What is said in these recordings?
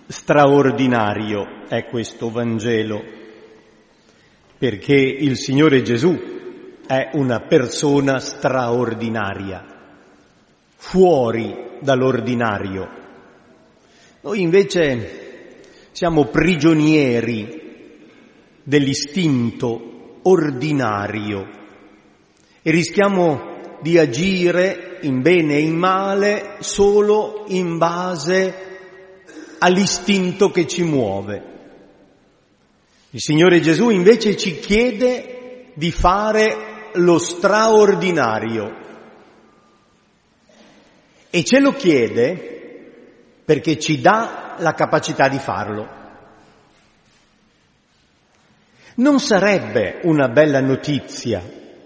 straordinario è questo Vangelo, perché il Signore Gesù è una persona straordinaria, fuori dall'ordinario. Noi invece siamo prigionieri dell'istinto ordinario e rischiamo di agire in bene e in male solo in base all'istinto che ci muove. Il Signore Gesù invece ci chiede di fare lo straordinario e ce lo chiede perché ci dà la capacità di farlo. Non sarebbe una bella notizia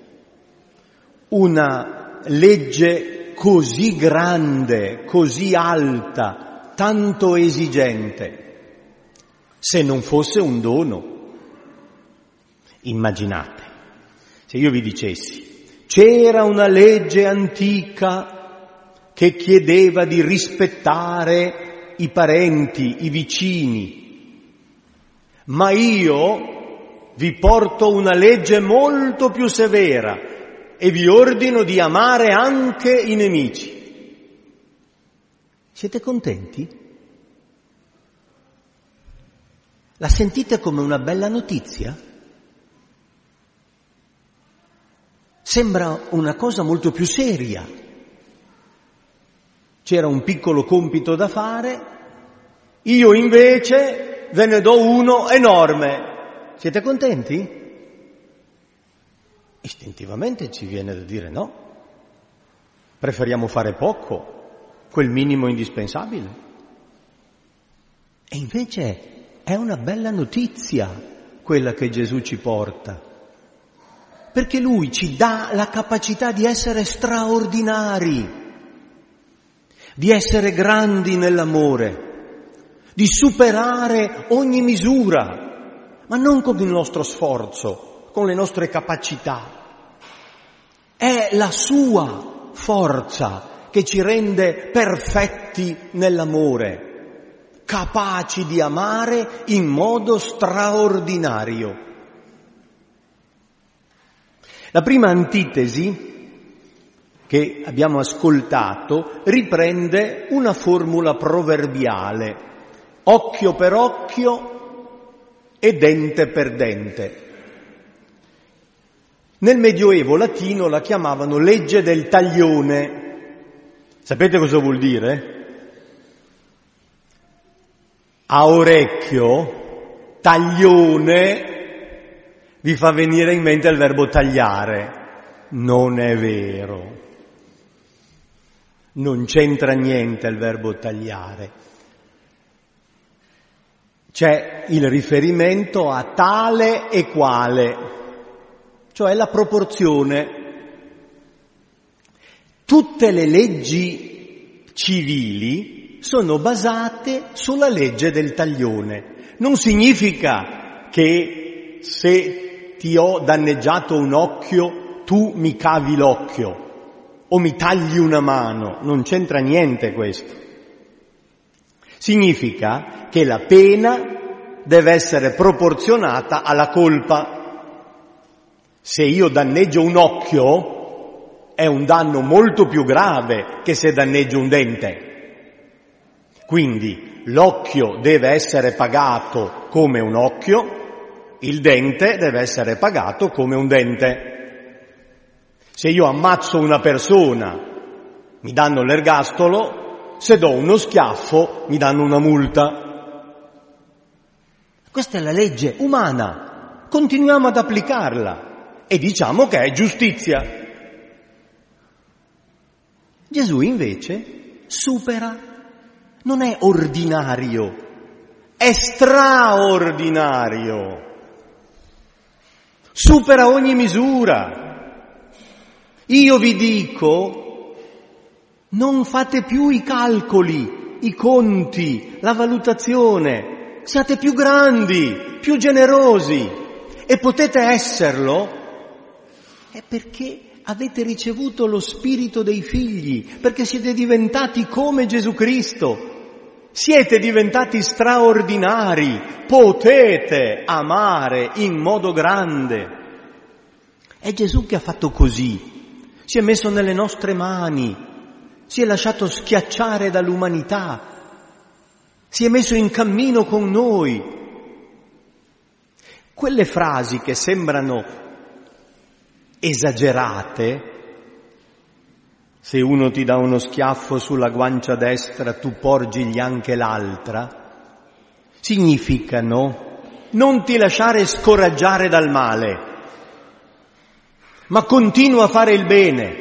una legge così grande, così alta, tanto esigente, se non fosse un dono? Immaginate, se io vi dicessi, c'era una legge antica che chiedeva di rispettare i parenti, i vicini, ma io vi porto una legge molto più severa e vi ordino di amare anche i nemici. Siete contenti? La sentite come una bella notizia? Sembra una cosa molto più seria. C'era un piccolo compito da fare, io invece ve ne do uno enorme. Siete contenti? Istintivamente ci viene da dire no. Preferiamo fare poco, quel minimo indispensabile. E invece è una bella notizia quella che Gesù ci porta, perché Lui ci dà la capacità di essere straordinari, di essere grandi nell'amore, di superare ogni misura, ma non con il nostro sforzo, con le nostre capacità. È la sua forza che ci rende perfetti nell'amore, capaci di amare in modo straordinario. La prima antitesi che abbiamo ascoltato riprende una formula proverbiale: occhio per occhio e dente per dente. Nel Medioevo latino la chiamavano legge del taglione. Sapete cosa vuol dire? A orecchio, taglione, vi fa venire in mente il verbo tagliare. Non è vero. Non c'entra niente il verbo tagliare. C'è il riferimento a tale e quale, cioè la proporzione. Tutte le leggi civili sono basate sulla legge del taglione. Non significa che se ti ho danneggiato un occhio, tu mi cavi l'occhio o mi tagli una mano. Non c'entra niente questo. Significa che la pena deve essere proporzionata alla colpa. Se io danneggio un occhio, è un danno molto più grave che se danneggio un dente. Quindi l'occhio deve essere pagato come un occhio, il dente deve essere pagato come un dente. Se io ammazzo una persona, mi danno l'ergastolo, se do uno schiaffo, mi danno una multa. Questa è la legge umana, continuiamo ad applicarla e diciamo che è giustizia. Gesù invece supera, non è ordinario, è straordinario, supera ogni misura. Io vi dico, non fate più i calcoli, i conti, la valutazione, siate più grandi, più generosi, e potete esserlo, è perché avete ricevuto lo spirito dei figli, perché siete diventati come Gesù Cristo. Siete diventati straordinari, potete amare in modo grande. È Gesù che ha fatto così, si è messo nelle nostre mani, si è lasciato schiacciare dall'umanità, si è messo in cammino con noi. Quelle frasi che sembrano esagerate, se uno ti dà uno schiaffo sulla guancia destra, tu porgigli anche l'altra, significano non ti lasciare scoraggiare dal male, ma continua a fare il bene.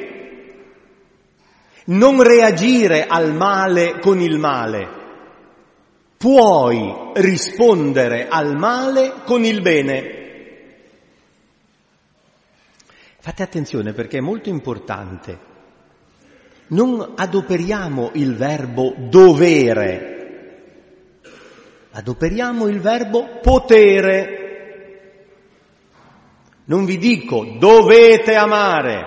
Non reagire al male con il male. Puoi rispondere al male con il bene. Fate attenzione perché è molto importante. Non adoperiamo il verbo dovere, adoperiamo il verbo potere. Non vi dico dovete amare,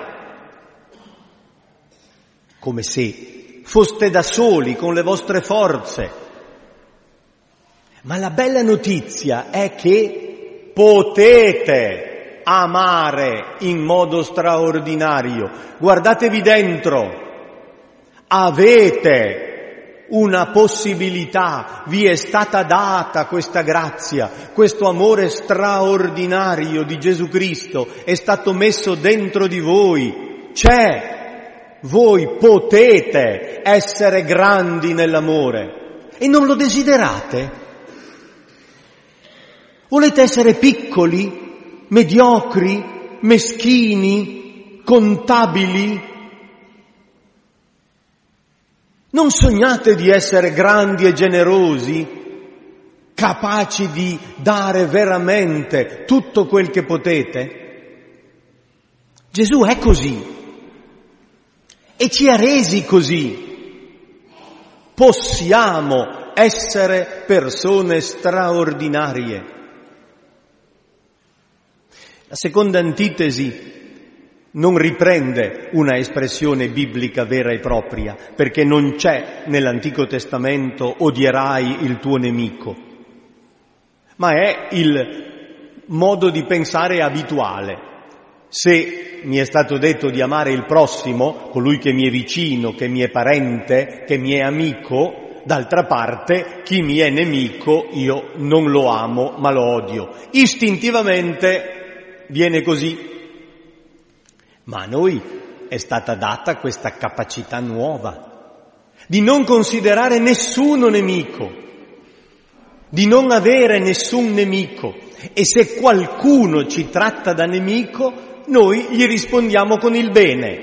come se foste da soli con le vostre forze. Ma la bella notizia è che potete amare in modo straordinario. Guardatevi dentro. Avete una possibilità, vi è stata data questa grazia, questo amore straordinario di Gesù Cristo è stato messo dentro di voi, c'è, voi potete essere grandi nell'amore e non lo desiderate? Volete essere piccoli, mediocri, meschini, contabili? Non sognate di essere grandi e generosi, capaci di dare veramente tutto quel che potete? Gesù è così e ci ha resi così. Possiamo essere persone straordinarie. La seconda antitesi non riprende una espressione biblica vera e propria, perché non c'è nell'Antico Testamento odierai il tuo nemico, ma è il modo di pensare abituale. Se mi è stato detto di amare il prossimo, colui che mi è vicino, che mi è parente, che mi è amico, d'altra parte chi mi è nemico io non lo amo ma lo odio. Istintivamente viene così. Ma a noi è stata data questa capacità nuova di non considerare nessuno nemico, di non avere nessun nemico, e se qualcuno ci tratta da nemico, noi gli rispondiamo con il bene.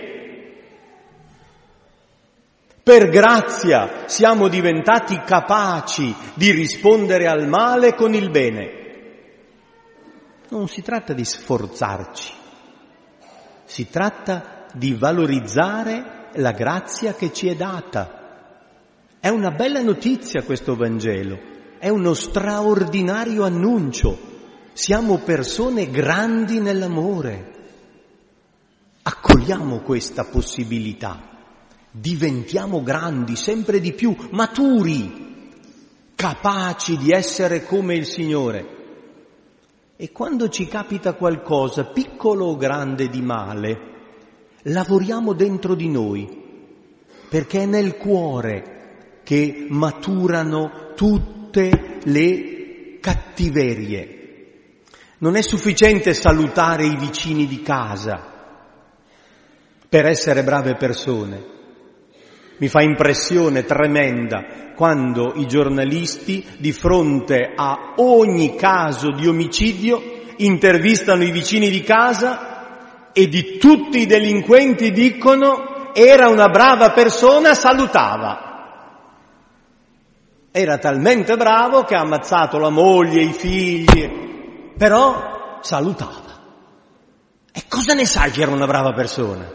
Per grazia siamo diventati capaci di rispondere al male con il bene. Non si tratta di sforzarci. Si tratta di valorizzare la grazia che ci è data. È una bella notizia questo Vangelo, è uno straordinario annuncio. Siamo persone grandi nell'amore. Accogliamo questa possibilità, diventiamo grandi, sempre di più, maturi, capaci di essere come il Signore. E quando ci capita qualcosa, piccolo o grande, di male, lavoriamo dentro di noi, perché è nel cuore che maturano tutte le cattiverie. Non è sufficiente salutare i vicini di casa per essere brave persone. Mi fa impressione tremenda quando i giornalisti, di fronte a ogni caso di omicidio, intervistano i vicini di casa e di tutti i delinquenti dicono: era una brava persona, salutava. Era talmente bravo che ha ammazzato la moglie, i figli, però salutava. E cosa ne sai che era una brava persona?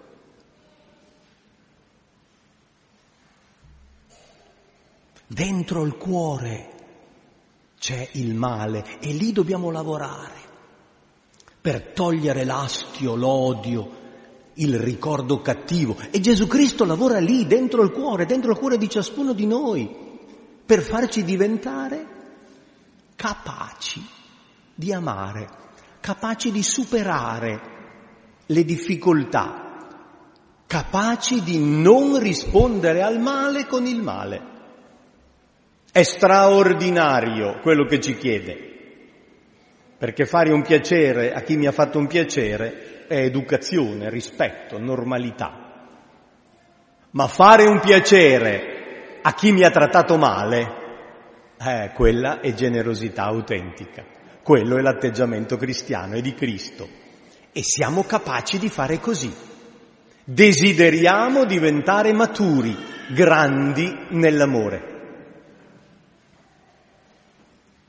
Dentro il cuore c'è il male e lì dobbiamo lavorare per togliere l'astio, l'odio, il ricordo cattivo. E Gesù Cristo lavora lì, dentro il cuore di ciascuno di noi. per farci diventare capaci di amare, capaci di superare le difficoltà, capaci di non rispondere al male con il male. È straordinario quello che ci chiede, perché fare un piacere a chi mi ha fatto un piacere è educazione, rispetto, normalità. Ma fare un piacere a chi mi ha trattato male, quella è generosità autentica, quello è l'atteggiamento cristiano e di Cristo. E siamo capaci di fare così. Desideriamo diventare maturi, grandi nell'amore.